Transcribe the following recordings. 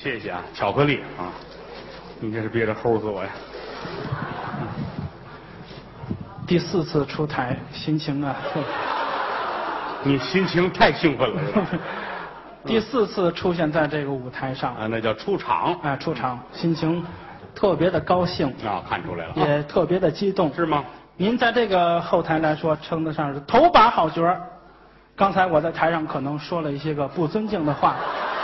谢谢啊，巧克力啊，你这是憋着齁死我呀！ 第4次出台，心情啊， 你心情太兴奋了，是吧？ 第4次出现在这个舞台上啊，那叫出场。 哎，出场，心情特别的高兴啊，看出来了， 也特别的激动， 是吗？ 您在这个后台来说，称得上是头把好角儿。刚才我在台上可能说了一些个不尊敬的话，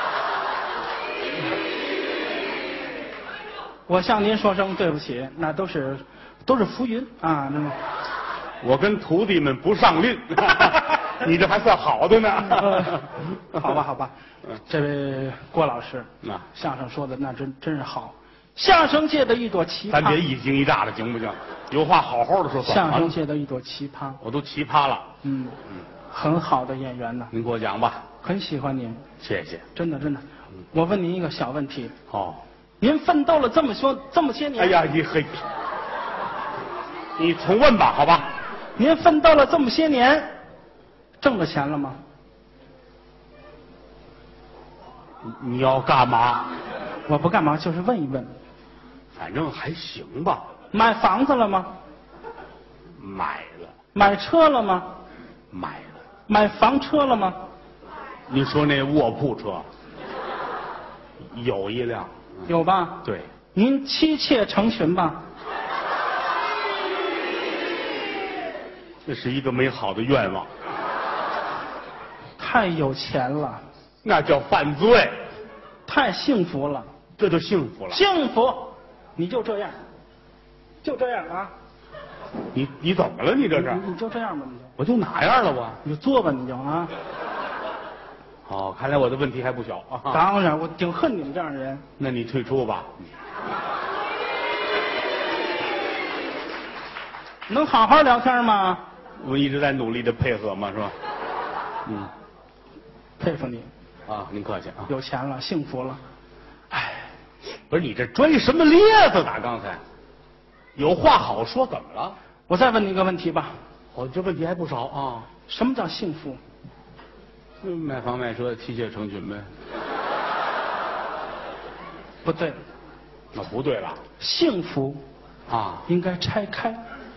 我向您说声对不起，那都是浮云啊，那么。 我跟徒弟们不上韵，你这还算好的呢。 好吧，好吧，这位郭老师， 啊， 相声说的那真是好，相声界的一朵奇葩。 咱别一惊一乍的，行不行？有话好好的说。 相声界的一朵奇葩， 我都奇葩了。 很好的演员呢。 您给我讲吧。 很喜欢您， 谢谢。 真的。我问您一个小问题。 哦。 您奋斗了这么些年。 哎呀，你重问吧，好吧？ 您奋斗了这么些年，挣了钱了吗？ 你要干嘛？ 我不干嘛，就是问一问。 反正还行吧。 买房子了吗？ 买了。 买车了吗？ 买了。 买房车了吗？ 你说那卧铺车？有一辆。 有吧？ 对。 您妻妾成群吧？ 这是一个美好的愿望。 太有钱了。 那叫犯罪。 太幸福了。 这就幸福了。 幸福。你就这样啊。 你怎么了？你这是？ 你就这样吧， 我就哪样了我？ 你就做吧，你就啊。 哦，看来我的问题还不小啊。 当然，我挺恨你们这样的人。 那你退出吧。 能好好聊天吗？ 我一直在努力的配合嘛，是吧？ 佩服你。 啊，您客气啊。 有钱了，幸福了。哎， 不是你这拽什么咧子打刚才？有话好说，怎么了？ 我再问你一个问题吧。 这问题还不少啊。 什么叫幸福？ 买房买车，妻妾成群呗。 不对。 那不对了。 幸福啊， 应该拆开。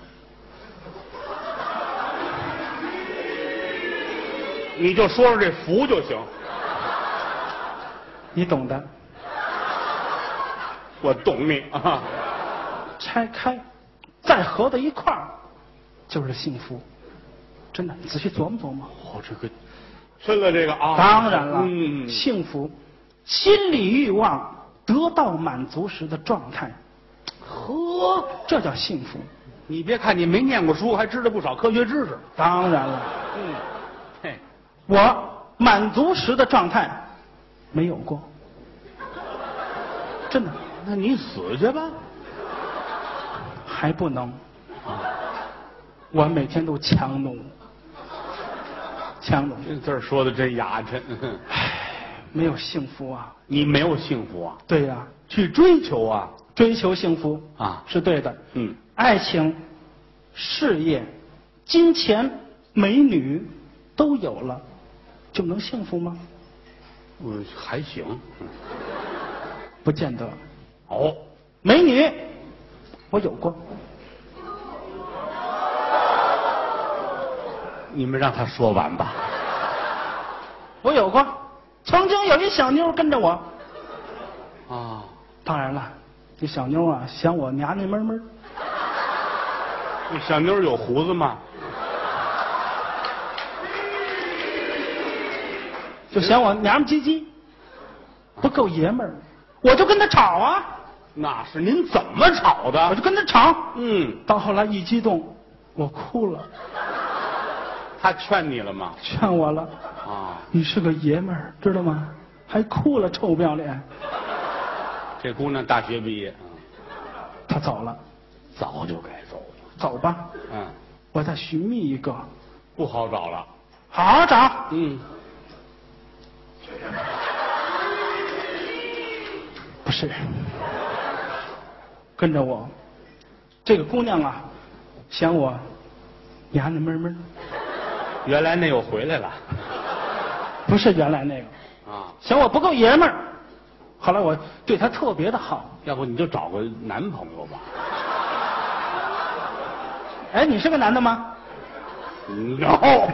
你就说说这福就行。 你懂的。 我懂你啊。 拆开，再合到一块儿，就是幸福。真的，你仔细琢磨琢磨。 这个深了这个啊。 当然了。幸福，心理欲望得到满足时的状态。 呵， 这叫幸福。 你别看你没念过书，还知道不少科学知识。 当然了。我满足时的状态没有过。真的。 那你死去吧。 还不能。我每天都强弩。 这字说的真雅碜。 没有幸福啊。 你没有幸福啊？ 对呀。 去追求啊。 追求幸福啊， 是对的。 爱情、事业、金钱、美女都有了，就能幸福吗？ 还行。 不见得。 美女我有过。 你们让他说完吧。 我有过，曾经有一小妞跟着我。当然了，这小妞啊嫌我娘娘闷闷。 那小妞有胡子吗？ 就嫌我娘们唧唧，不够爷们儿，我就跟他吵啊。 那是您怎么吵的？ 我就跟他吵。到后来一激动，我哭了。 他劝你了吗？ 劝我了。你是个爷们儿，知道吗？还哭了，臭不要脸。 这姑娘大学毕业。 她走了。 早就该走了。 走吧。我再寻觅一个。 不好找了。 好好找。不是。跟着我。这个姑娘啊，嫌我娘娘闷闷。 原来那又回来了。 不是原来那个。嫌我不够爷们儿。 后来我对她特别的好。 要不你就找个男朋友吧。 哎，你是个男的吗？ No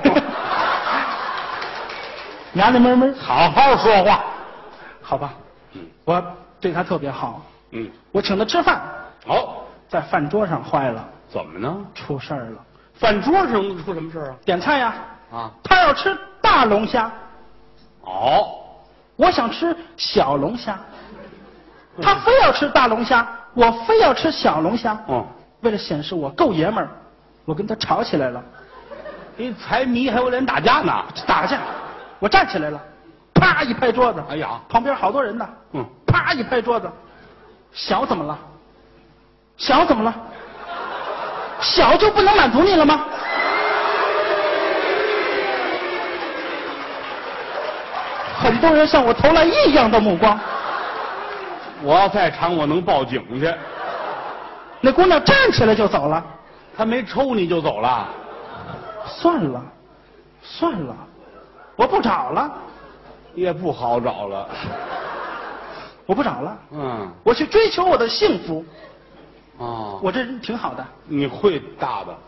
娘娘们们， 好好说话。 好吧，我对她特别好。我请她吃饭，在饭桌上坏了。 怎么呢？ 出事儿了。 饭桌上出什么事啊？ 点菜呀。 啊， 她要吃大龙虾。我想吃小龙虾。她非要吃大龙虾，我非要吃小龙虾。为了显示我够爷们儿，我跟她吵起来了。 你财迷还有脸打架呢？ 打架，我站起来了，啪一拍桌子。 哎呀， 旁边好多人呢。啪一拍桌子。小怎么了？小怎么了？小就不能满足你了吗？很多人向我投来异样的目光。 我要在场，我能报警去。 那姑娘站起来就走了。 她没抽你就走了？ 算了，算了，我不找了。 也不好找了。 我不找了。我去追求我的幸福。我这人挺好的。 你会大的。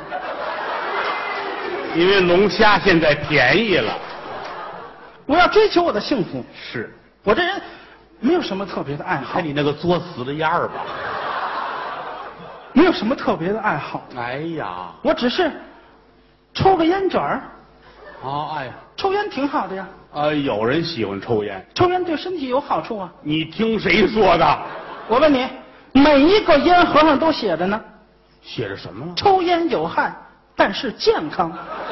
因为龙虾现在便宜了。 我要追求我的幸福。 是。 我这人没有什么特别的爱好。 看你那个作死的样儿吧。 没有什么特别的爱好。 哎呀， 我只是抽个烟卷儿。 哎呀， 抽烟挺好的呀。 有人喜欢抽烟。 抽烟对身体有好处啊。 你听谁说的？ 我问你，每一个烟盒上都写着呢。 写着什么了？ 抽烟有害，但是健康。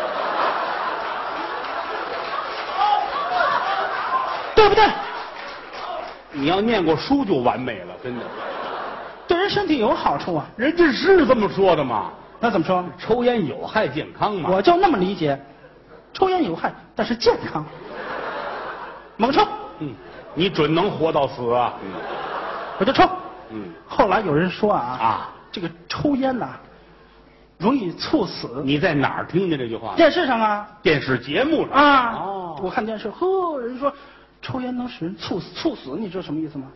对不对？ 你要念过书就完美了，真的。 对人身体有好处啊。 人家是这么说的嘛？ 那怎么说？ 抽烟有害健康嘛？ 我就那么理解，抽烟有害，但是健康。猛抽。 你准能活到死啊！ 我就抽。后来有人说这个抽烟呐，容易猝死。 你在哪儿听见这句话？ 电视上啊。 电视节目上我看电视，人说抽烟能使人猝死，你知道什么意思吗？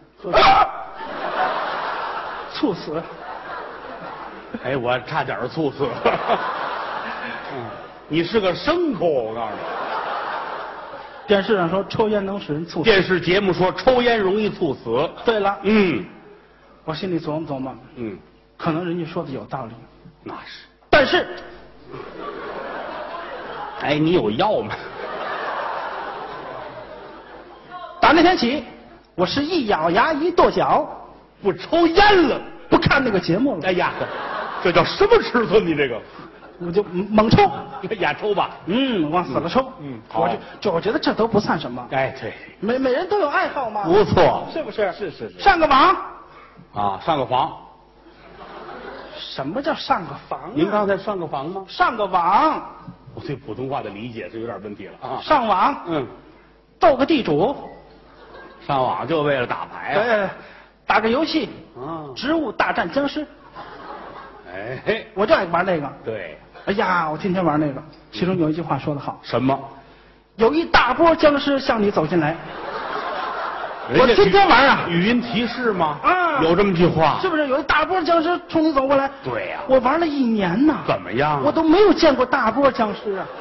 猝死。 哎，我差点猝死。你是个牲口，我告诉你。 电视上说抽烟能使人猝死。 电视节目说抽烟容易猝死。 对了。我心里琢磨琢磨。可能人家说的有道理。 那是。 但是， 哎，你有药吗？ 打那天起，我是一咬牙一跺脚， 不抽烟了， 不看那个节目了。 哎呀，这叫什么尺寸？你这个， 我就猛抽。 呀，抽吧。 往死了抽。我觉得这都不算什么。 哎，对， 每人都有爱好嘛。 不错， 是不是？ 是。 上个网。 上个房。 什么叫上个房？ 您刚才上个房吗？ 上个网。 我对普通话的理解是有点问题了啊。 上网。斗个地主。 上网就为了打牌啊？ 对，打个游戏。植物大战僵尸。 哎， 我就爱玩那个。 对。 哎呀，我天天玩那个。其中有一句话说得好。 什么？ 有一大波僵尸向你走进来。我天天玩啊。 语音提示吗？有这么句话。 是不是有一大波僵尸冲你走过来？ 对呀。 我玩了1年呢。 怎么样？ 我都没有见过大波僵尸啊。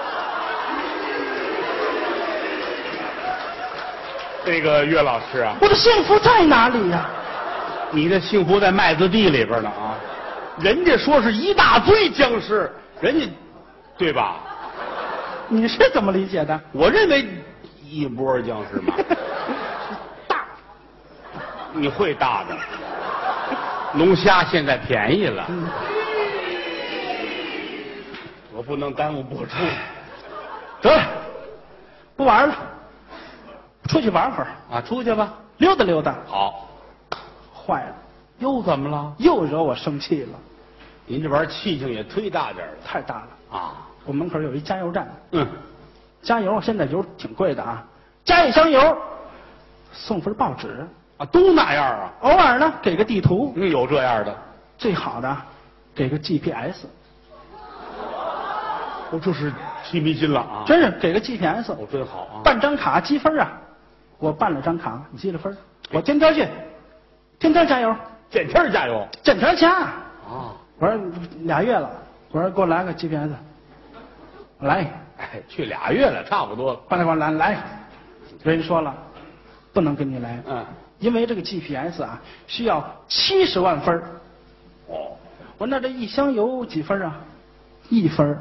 那个岳老师啊， 我的幸福在哪里呀？ 你的幸福在麦子地里边呢啊！人家说是一大堆僵尸，人家，对吧？ 你是怎么理解的？ 我认为一波僵尸嘛。 大。 你会大的。龙虾现在便宜了。我不能耽误播出。 得了，不玩了。出去玩会儿出去吧， 溜达溜达。 好。 坏了， 又怎么了？ 又惹我生气了。 您这玩意儿气性也忒大点了。 太大了我门口有一加油站。加油现在油挺贵的加一箱油送份报纸都那样偶尔呢给个地图。 有这样的。 最好的给个 GPS。 这是提迷津了真是给个 GPS。 真好办张卡积分我办了张卡，积了分，我天天去，天天加油， 见天加油， 见天加。 啊！ 我说2月了，我说给我来个 GPS， 来， 哎，去2月了，差不多了。 办了给我来，人说了，不能跟你来，因为这个 GPS 啊需要70万分。 哦， 我那这一箱油几分啊？1分。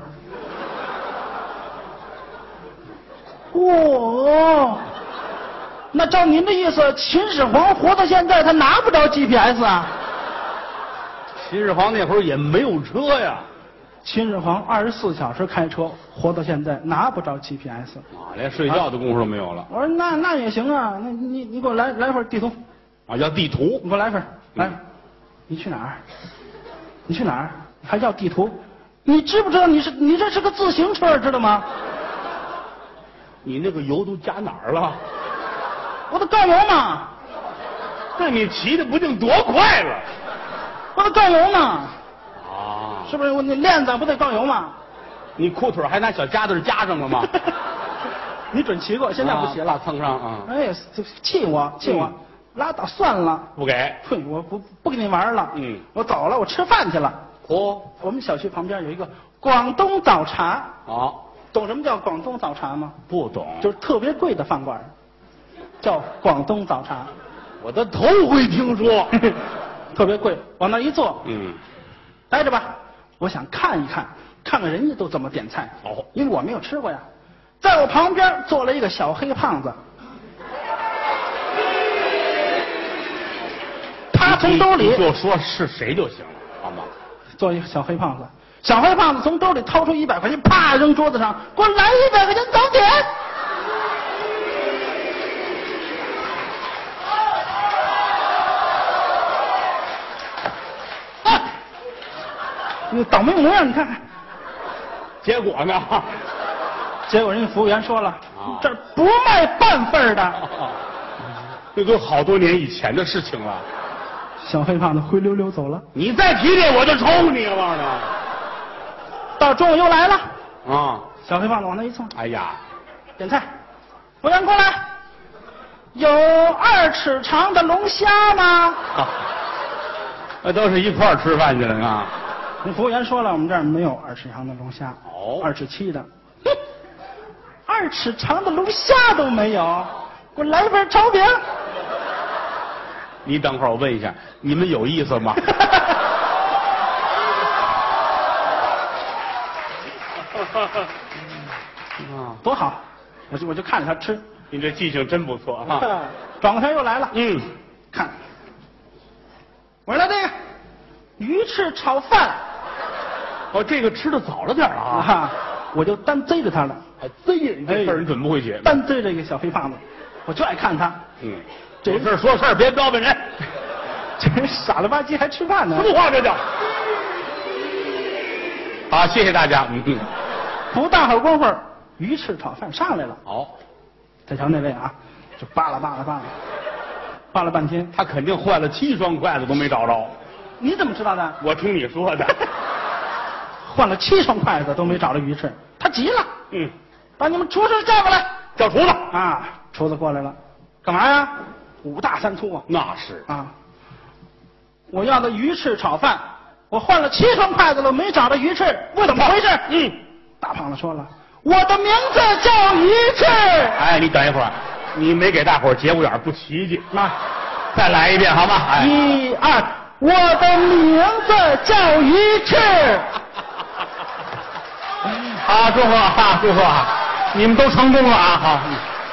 哦，那照您的意思，秦始皇活到现在，他拿不着 GPS 啊？ 秦始皇那会儿也没有车呀。 秦始皇24小时开车，活到现在拿不着 GPS 啊，连睡觉的功夫都没有了。 我说那也行啊，那你给我来份地图啊，要地图， 你给我来份，来，你去哪儿？你去哪儿？还要地图？你知不知道你这是个自行车，知道吗？ 你那个油都加哪儿了？ 我得告油嘛。 那你骑的不定多快了？ 我得告油呢。 啊， 是不是？我那链子不得告油吗？ 你裤腿还拿小夹子夹上了吗？ 你准骑过，现在不骑了。 蹭上啊！ 哎，气我，拉倒算了， 不给。 呸！我不跟你玩了。我走了，我吃饭去了。我们小区旁边有一个广东早茶。懂什么叫广东早茶吗？ 不懂， 就是特别贵的饭馆，叫广东早茶。 我都头回听说， 特别贵。往那一坐，待着吧。我想看一看人家都怎么点菜。因为我没有吃过呀。在我旁边坐了一个小黑胖子，他从兜里就说是谁就行了，好吗？ 坐一个小黑胖子。小黑胖子从兜里掏出100块钱，啪扔桌子上，给我来100块钱早点。你倒霉模样，你看看。 结果呢？ 结果人家服务员说了，这儿不卖半份的。 这都好多年以前的事情了。 小黑胖子灰溜溜走了。 你再提这我就抽你啊！忘了。 到中午又来了。 小黑胖子往那一坐。 哎呀， 点菜，服务员过来，有2尺长的龙虾吗？ 那都是一块儿吃饭去了啊。 那服务员说了，我们这儿没有2尺长的龙虾。2尺7的。2尺长的龙虾都没有，给我来一份炒饼。 你等会儿，我问一下，你们有意思吗？ 多好！我就看着他吃。 你这记性真不错啊！ 转过头又来了。看，我说来这个鱼翅炒饭。 这个吃的早了点啊！ 我就单追着他了。 还追人，这事儿你准不会写。 单追这个小黑胖子，我就爱看他。 这事儿说事儿，别标本人。 这人傻了吧唧还吃饭呢。 什么话这叫？好，谢谢大家。 不大会儿功夫，鱼翅炒饭上来了。再瞧那位啊，就扒拉了半天， 他肯定换了7双筷子都没找着。 你怎么知道的？ 我听你说的。 换了7双筷子都没找着鱼翅，他急了。把你们厨师叫过来。 叫厨子啊！厨子过来了，干嘛呀？5大3粗啊！ 那是啊！我要的鱼翅炒饭，我换了7双筷子了，没找着鱼翅，怎么回事？大胖子说了，我的名字叫鱼翅。 哎，你等一会儿，你没给大伙儿节骨眼不齐去。再来一遍好吗 ？1、2，我的名字叫鱼翅。 好，祝贺啊，祝贺啊！你们都成功了啊！好，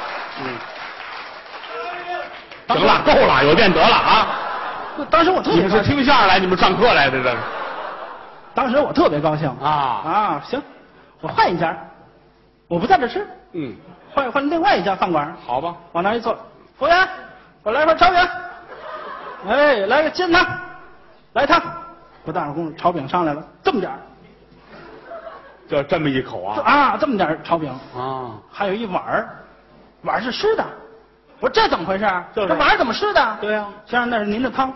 行了，够了，有见得了啊！ 当时我特别， 你们是听相声来，你们上课来的这？ 当时我特别高兴行，我换一家，我不在这吃，换另外一家饭馆。 好吧， 往那一坐，服务员，我来份炒饼。哎，来个煎汤，来汤。不大会儿功夫，炒饼上来了，这么点儿。 就这么一口啊？ 这么点炒饼还有一碗是湿的。我说这怎么回事？这碗怎么湿的？ 对呀， 先生，那是您的汤。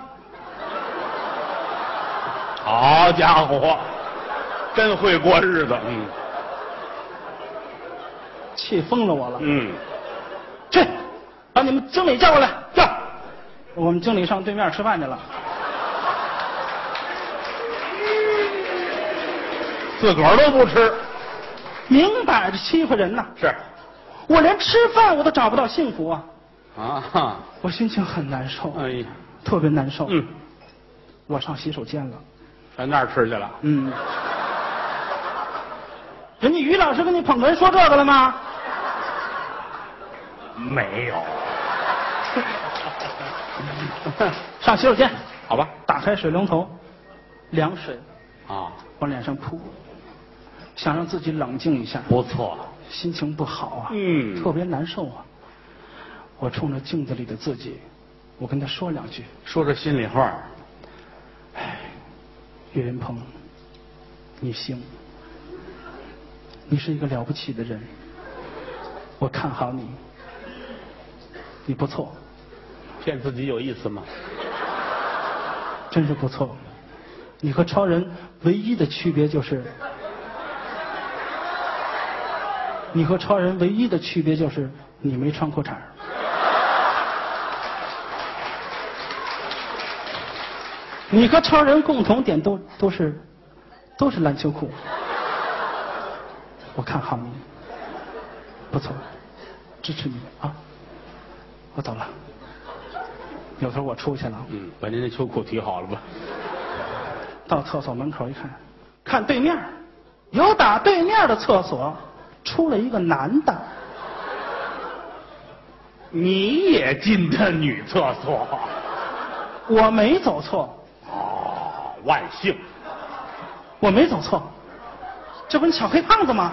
好家伙，真会过日子。 气疯了我了。 去，把你们经理叫过来，叫。我们经理上对面吃饭去了。 自个儿都不吃， 明摆着欺负人呐！ 是， 我连吃饭我都找不到幸福啊！ 啊， 我心情很难受， 哎呀， 特别难受。 嗯， 我上洗手间了。 上那儿吃去了。 嗯，人家于老师跟你捧哏说这个了吗？ 没有。 上洗手间， 好吧， 打开水龙头，凉水啊， 往脸上扑，想让自己冷静一下。 不错。 心情不好啊， 嗯， 特别难受啊。我冲着镜子里的自己，我跟他说两句， 说说心里话。 哎，岳云鹏，你行，你是一个了不起的人，我看好你，你不错。 骗自己有意思吗？ 真是不错。你和超人唯一的区别就是，你和超人唯一的区别就是你没穿裤衩。你和超人共同点都是篮球裤。我看好你，不错，支持你啊！我走了。有时候我出去了， 把您的秋裤提好了吧。 到厕所门口一看，看对面，有打对面的厕所出了一个男的。 你也进的女厕所？ 我没走错。 哦，万幸， 我没走错。这不是小黑胖子吗？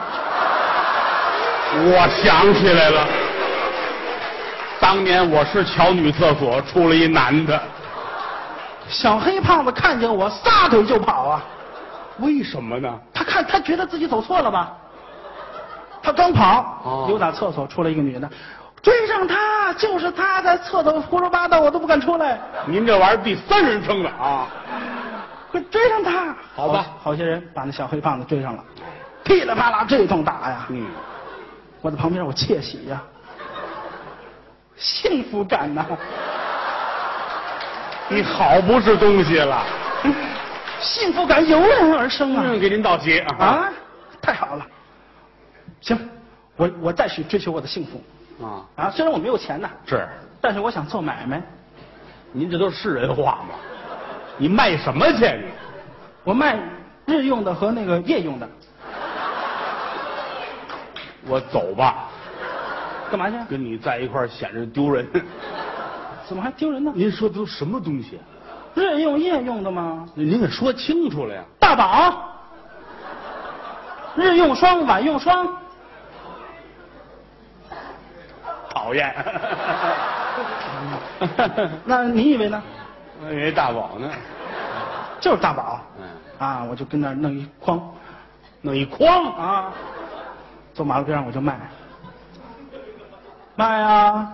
我想起来了。当年我是瞧女厕所，出了一男的。 小黑胖子看见我撒腿就跑啊！ 为什么呢？ 他觉得自己走错了吧？他刚跑，有打厕所出来一个女的，追上他，就是他在厕所胡说八道，我都不敢出来。 您这玩意儿第三人称了啊！ 快追上他！ 好吧， 好些人把那小黑胖子追上了，噼里啪啦这一通打呀！我在旁边我窃喜呀。幸福感呐！ 你好不是东西了， 幸福感油然而生啊！ 给您道谢啊！太好了，行，我再去追求我的幸福啊！虽然我没有钱呐， 是， 但是我想做买卖。 您这都是人话吗？你卖什么去？你？ 我卖日用的和那个夜用的。 我走吧。 干嘛去？ 跟你在一块儿显着丢人。 怎么还丢人呢？ 您说的都什么东西？ 日用夜用的吗？ 您给说清楚了呀！ 大宝，日用霜，晚用霜。 讨厌。 那你以为呢？ 我以为大宝呢。 就是大宝。我就跟那儿弄一筐， 弄一筐啊，走马路边上我就卖。卖呀，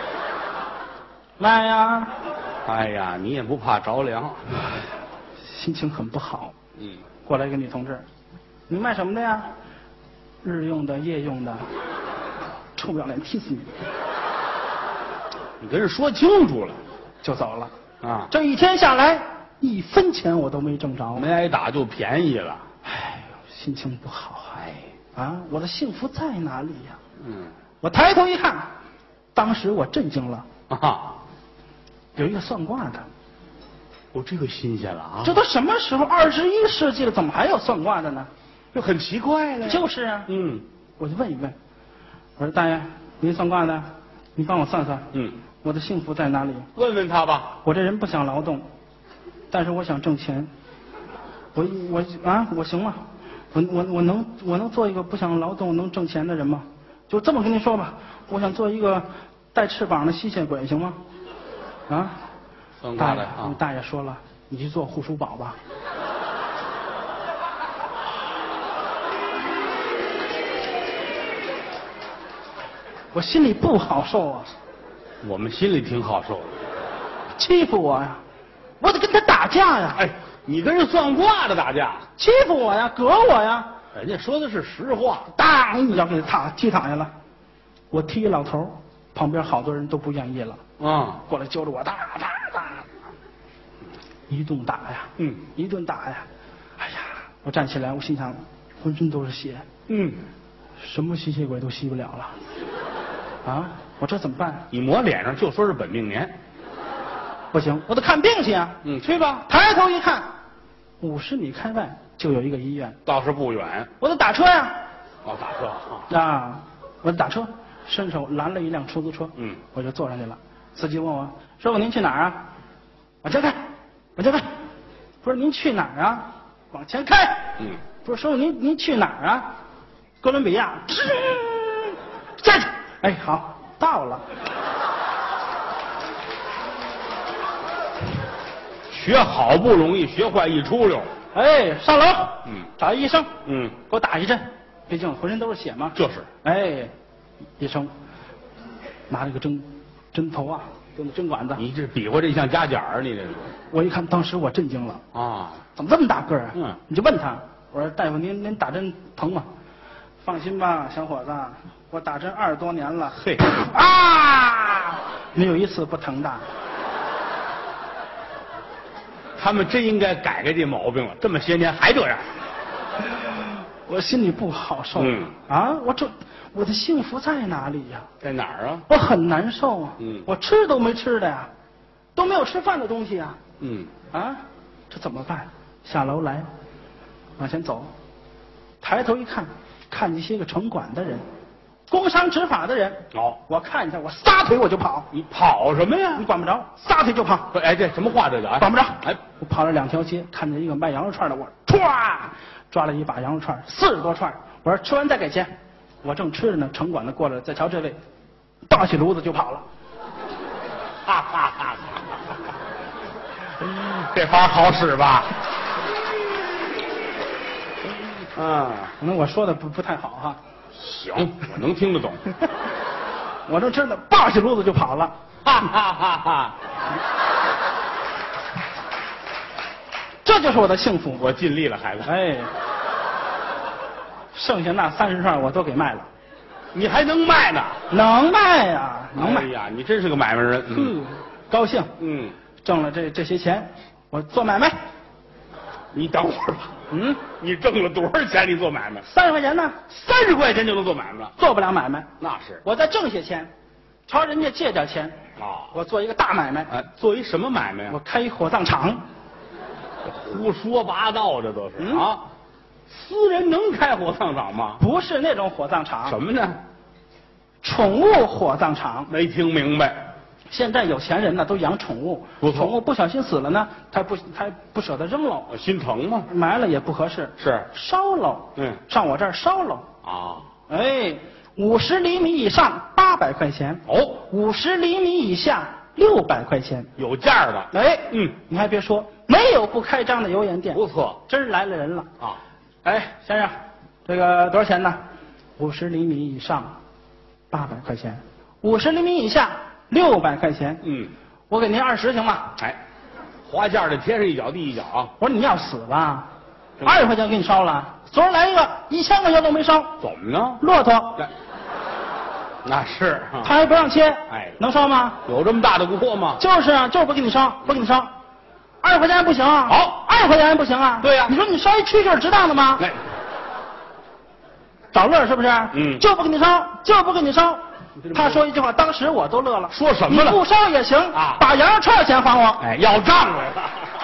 卖呀！ 哎呀，你也不怕着凉？ 心情很不好。过来一个女同志，你卖什么的呀？日用的、夜用的。臭不要脸，踢死你！ 你跟人说清楚了， 就走了啊！ 这一天下来，1分钱我都没挣着， 没挨打就便宜了。 哎，心情不好。我的幸福在哪里呀？我抬头一看，当时我震惊了啊！ 有一个算卦的。 这个新鲜了啊！ 这都什么时候？21世纪了，怎么还有算卦的呢？ 这很奇怪了。 就是啊。我就问一问，我说大爷，您算卦的，你帮我算算。我的幸福在哪里？ 问问他吧。 我这人不想劳动，但是我想挣钱。我行吗？我能做一个不想劳动能挣钱的人吗？就这么跟您说吧，我想做一个带翅膀的吸血鬼，行吗？ 算卦的大爷说了，你去做护舒宝吧。我心里不好受啊。 我们心里挺好受的。 欺负我呀，我得跟他打架呀。 你跟人算卦的打架？ 欺负我呀，膈我呀。 人家说的是实话。 当一脚给他踢躺下了。我踢老头， 旁边好多人都不愿意了，过来揪着我，打，一顿打呀，一顿打呀，哎呀，我站起来，我心想，浑身都是血，什么吸血鬼都吸不了了，啊，我这怎么办？ 你抹脸上就说是本命年， 不行，我得看病去啊， 去吧。 抬头一看，50米开外就有一个医院， 倒是不远， 我得打车呀， 打车啊，我得打车。伸手拦了一辆出租车，我就坐上去了。司机问我：“师傅，您去哪儿啊？”往前开，往前开。不是您去哪儿啊？往前开。不是师傅，您去哪儿啊？哥伦比亚。下去。哎，好，到了。 学好不容易，学坏一出溜。 哎，上楼。找一医生。 给我打一针，毕竟浑身都是血嘛。 就是。 哎。医生拿了个针头啊，就那针管子。 你这比划这像夹角啊，你这。 我一看，当时我震惊了啊！ 怎么这么大个儿啊？你就问他，我说大夫您打针疼吗？放心吧，小伙子，我打针20多年了。 嘿啊，没有一次不疼的。 他们真应该改这毛病了，这么些年还这样。 我心里不好受。我的幸福在哪里呀？ 在哪儿啊？ 我很难受啊。我吃都没吃的呀，都没有吃饭的东西啊。这怎么办？下楼来，往前走，抬头一看，看见些个城管的人，工商执法的人。我看见他，我撒腿我就跑。 你跑什么呀？ 你管不着，撒腿就跑。 哎，这什么话这叫？ 管不着。哎，我跑了2条街，看见一个卖羊肉串的，我歘抓了一把羊肉串，40多串。我说吃完再给钱。我正吃着呢，城管的过来，再瞧这位，倒起炉子就跑了。 这法好使吧？ 可能我说的不太好哈。 行，我能听得懂。 我正吃呢，倒起炉子就跑了。这就是我的幸福。 我尽力了，孩子。 哎。剩下那30串我都给卖了， 你还能卖呢？ 能卖呀，能卖。 哎呀，你真是个买卖人。 高兴。挣了这些钱，我做买卖。 你等会儿吧。你挣了多少钱？你做买卖 ？30块钱呢 ？30块钱就能做买卖了？ 做不了买卖。 那是。 我再挣些钱，朝人家借点钱。我做一个大买卖。 做一什么买卖啊？ 我开一火葬场。 胡说八道，这都是私人能开火葬场吗？ 不是那种火葬场。 什么呢？ 宠物火葬场。 没听明白。 现在有钱人呢都养宠物，宠物不小心死了呢，他不舍得扔喽， 心疼吗？ 埋了也不合适， 是烧喽。上我这儿烧喽。哎，50厘米以上800块钱。50厘米以下600块钱。 有价的。 哎，你还别说，没有不开张的油盐店。 不错， 真来了人了啊！哎，先生，这个多少钱呢？50厘米以上800块钱，50厘米以下600块钱。我给您20行吗？ 哎，花价的天上一脚地一脚啊！ 我说你要死吧，20块钱给你烧了。昨儿来一个1000块钱都没烧。 怎么呢？ 骆驼。 那是。 他还不让切。 哎， 能烧吗？ 有这么大的锅吗？ 就是啊，就是不给你烧，不给你烧。20块钱还不行啊？ 好 ，20块钱还不行啊？ 对呀。 你说你烧一蛐蛐值当的吗？ 哎， 找乐是不是？就不给你烧，就不给你烧。他说一句话，当时我都乐了。 说什么了？ 你不烧也行啊， 把羊肉串钱还我。 哎，要账来了。